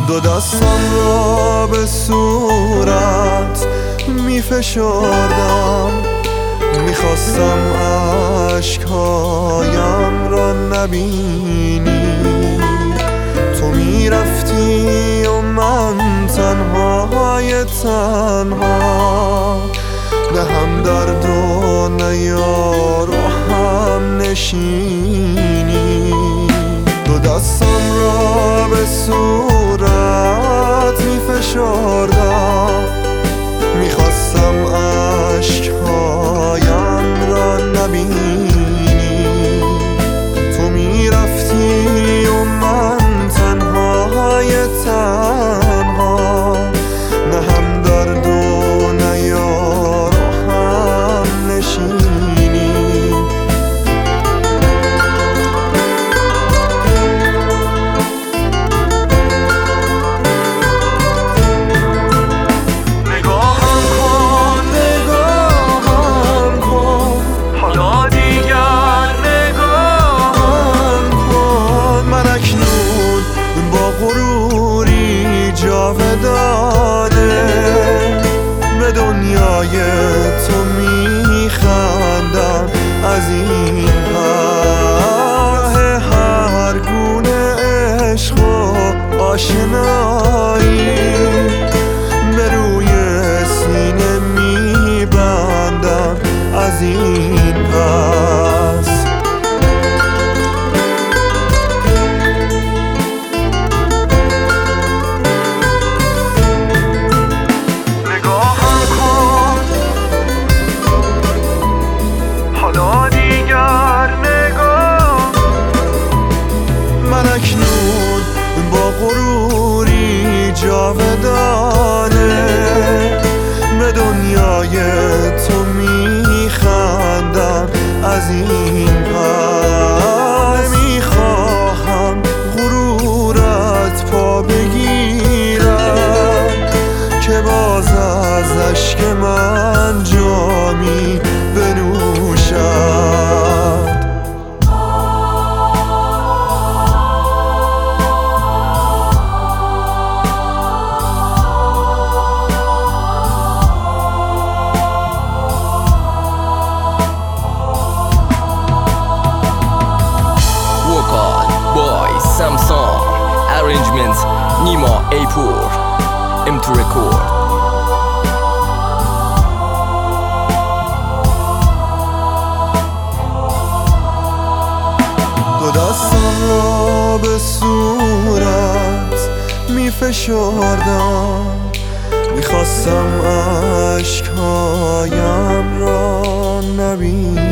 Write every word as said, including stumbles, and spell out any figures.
دو دستم را به صورت می فشردم، میخواستم عشقهایم را نبینی. تو میرفتی و من تنهای تنها، نه هم درد و نه یار و هم نشینی. دو دستم را به صورت می فشردم، میخواستم عشقهایم را نبینی. تو میرفتی و من تنهای تنها، نه هم درد و نه یار و هم نشینی. به دنیای تو میخندم از این پس. هر گونه عشق و آشنایی به روی سینه میبندم از این پس. اکنون با غروری جاودانه به دنیای تو میخندم از این پس. نمیخواهم غرورت پا بگیرم که باز از اشک من جامی بنوشد. Samsung Arrangement Nima Apur M two Record. دو دستم را به صورت می فشردم، میخواستم عشقهایم را نبینی.